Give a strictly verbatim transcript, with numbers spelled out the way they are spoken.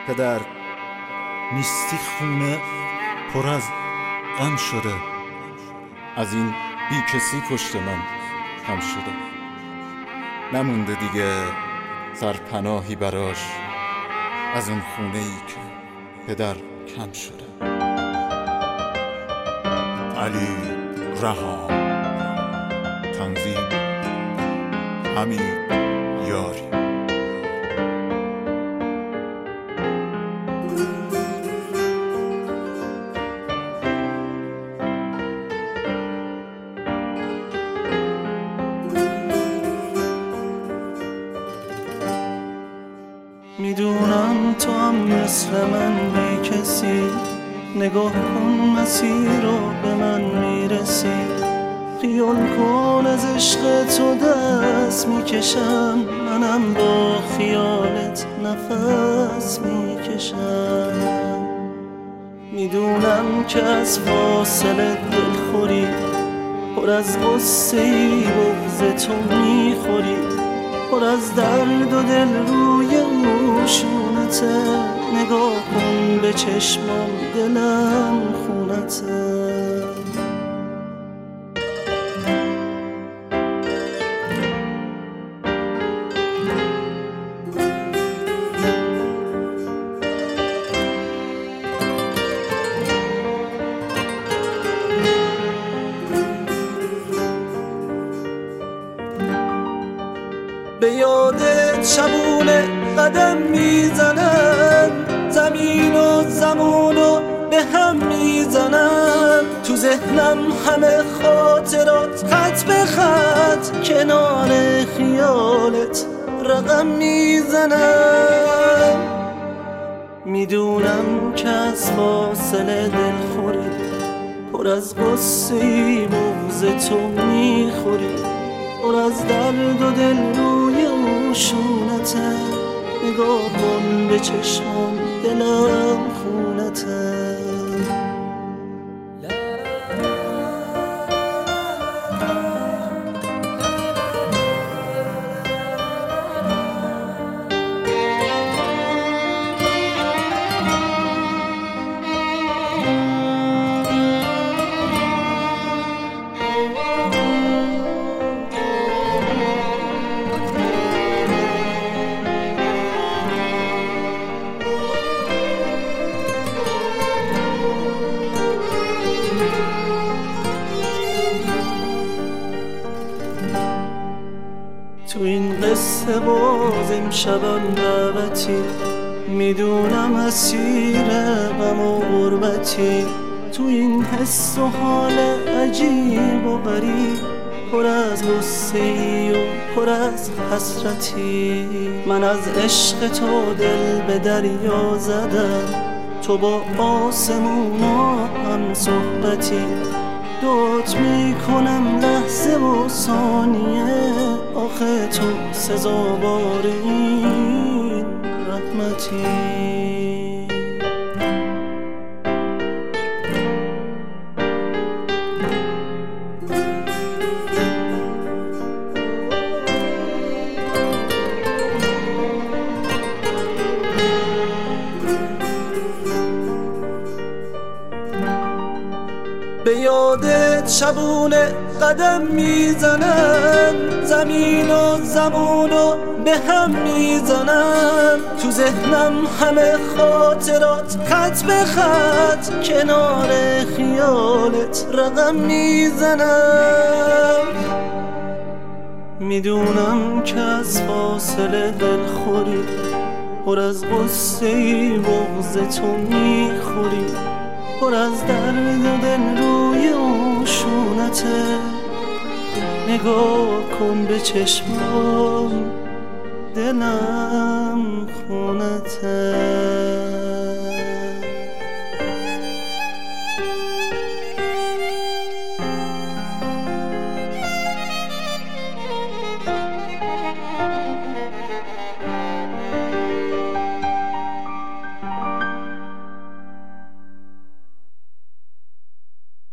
پدر نیستی خونه پر از غم شده، از این بی کسی پشت من خم شده. نمونده دیگه سرپناهی براش از اون خونه ای که پدر کم شده. علی رها، تنظیم حمید یاری. میدونم تو هم مثل من بی کسی، نگاه کن مسیر رو به من میرسی. خیال کن از عشق تو دست میکشم، منم با خیالت نفس میکشم. میدونم که از فاصله دلخوری، پر از غصه‌ای بغض تو میخوری. پر از درد و دل روی عشونته، نگاه کن به چشمام دلم خونته. به یادت شبونه قدم میزنن، زمین و زمونو به هم میزنن. تو ذهنم همه خاطرات خط به خط، کنار خیالت رقم میزنن. میدونم که از فاصله دلخوری، پر از غصه‌ای بغض تو میخوری. پر از درد و دل روی عشونته، نگاه کن به چشمام دلم خونته. تو این قصه باز امشبم دعوتی، میدونم اسیر غم و غربتی. تو این حس و حال عجیب و غریب، پر از غصه‌ای و پر از حسرتی. من از عشق تو دل به دریا زدم، تو با آسمونا هم صحبتی. دوت میکنم لحظه و ثانیه، آخه تو سزاوار این رحمتی. به یادت شبونه قدم میزنن، زمین و زمونو به هم میزنن. تو ذهنم همه خاطرات خط به خط، کنار خیالت رقم میزنم. میدونم که از فاصله دلخوری، پر از غصه‌ای بغض تو میخوری. پر از درد و دل روی عشونته، نگاه کن به چشمام دلم خونته.